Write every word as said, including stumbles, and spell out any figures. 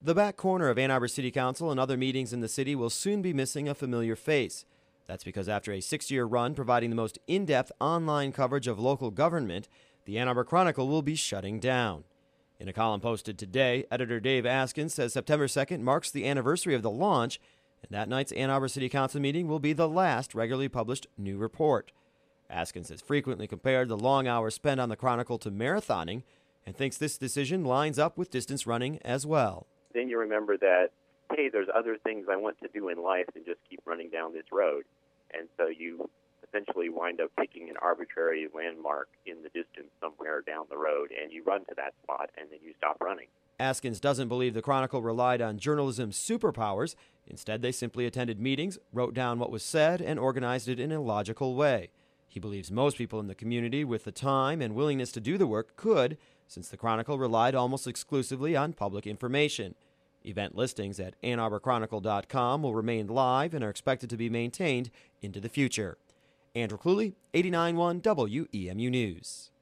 The back corner of Ann Arbor City Council and other meetings in the city will soon be missing a familiar face. That's because after a six-year run providing the most in-depth online coverage of local government, the Ann Arbor Chronicle will be shutting down. In a column posted today, editor Dave Askins says September second marks the anniversary of the launch, and that night's Ann Arbor City Council meeting will be the last regularly published new report. Askins has frequently compared the long hours spent on the Chronicle to marathoning and thinks this decision lines up with distance running as well. Then you remember that, hey, there's other things I want to do in life than just keep running down this road. And so you essentially wind up picking an arbitrary landmark in the distance somewhere down the road, and you run to that spot, and then you stop running. Askins doesn't believe the Chronicle relied on journalism's superpowers. Instead, they simply attended meetings, wrote down what was said, and organized it in a logical way. He believes most people in the community with the time and willingness to do the work could, since the Chronicle relied almost exclusively on public information. Event listings at ann arbor chronicle dot com will remain live and are expected to be maintained into the future. Andrew Cluley, eighty-nine point one W E M U News.